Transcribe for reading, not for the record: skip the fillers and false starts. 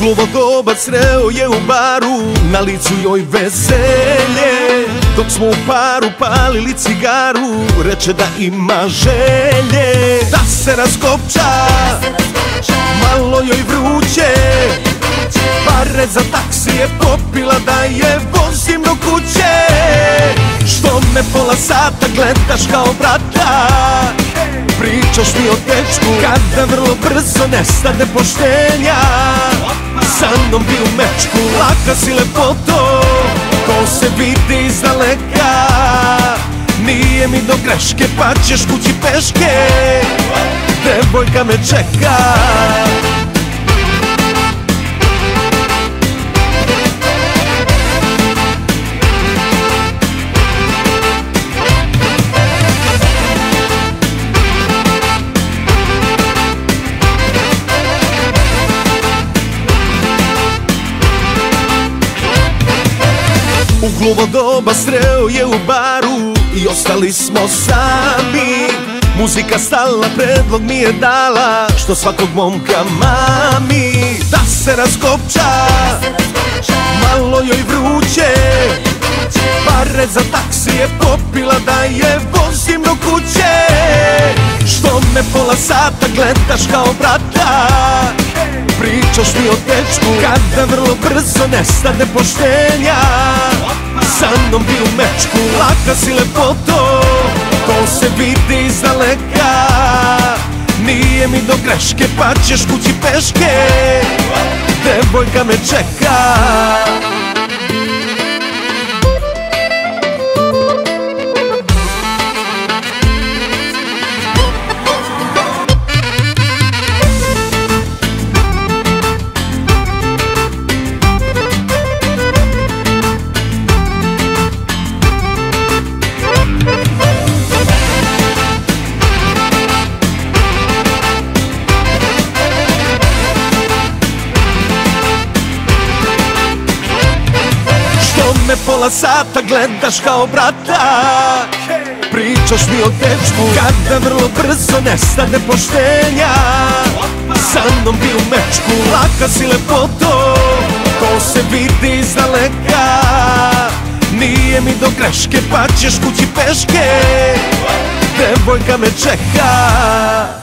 gluvo doba sreo je u baru, na licu joj veselje. Dok smo u paru palili cigaru, reče da ima želje da se raskopča, malo joj vruće. Pare za taksi je popila da je vozim do kuće. Što me pola sata gledaš kao brata, pričaš mi o dečku kada vrlo brzo nestane poštenja. Sa mnom bi u mečku, laka si lepoto, to se vidi iz daleka. Nije mi do greške pa ćeš kući peške, devojka me čeka. U gluvo doba sreo je u baru i ostali smo sami. Muzika stala, predlog mi je dala, što svakog momka mami. Da se raskopča, malo joj vruće. Pare za taksi je popila da je vozim do kuće. Što me pola sata gledaš kao brata, pričaš mi o dečku kada vrlo brzo nestane poštenja. Sa mnom bi u mečku, laka si lepoto, to se vidi iz daleka. Nije mi do greške pa ćeš kući peške, devojka me čeka. Me pola sata gledaš kao brata, pričaš mi o dečku kada vrlo brzo nestane poštenja. Sa mnom bi u mečku, laka si lepoto, to se vidi iz daleka. Nije mi do greške pa ćeš kući peške, devojka me čeka.